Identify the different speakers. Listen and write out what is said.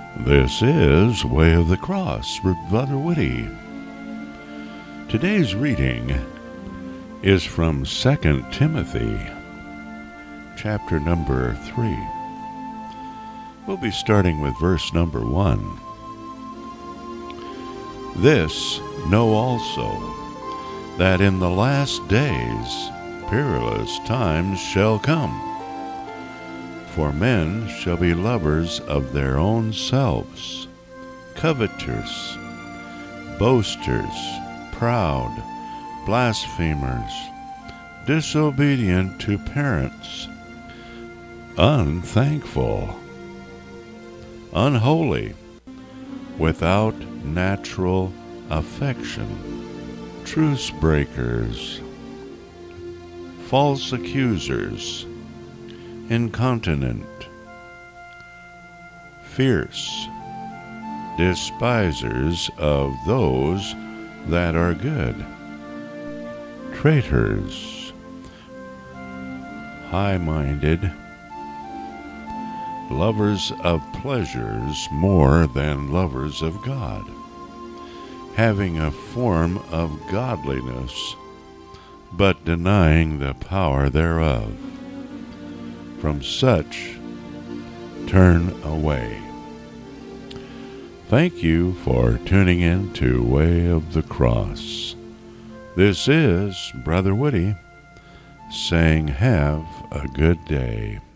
Speaker 1: This is Way of the Cross with Brother Woody. Today's reading is from 2 Timothy, chapter number 3. We'll be starting with verse number 1. This know also, that in the last days perilous times shall come. For men shall be lovers of their own selves, covetous, boasters, proud, blasphemers, disobedient to parents, unthankful, unholy, without natural affection, truce breakers, false accusers, incontinent, fierce, despisers of those that are good, traitors, high-minded, lovers of pleasures more than lovers of God, having a form of godliness, but denying the power thereof. From such, turn away. Thank you for tuning in to Way of the Cross. This is Brother Woody saying have a good day.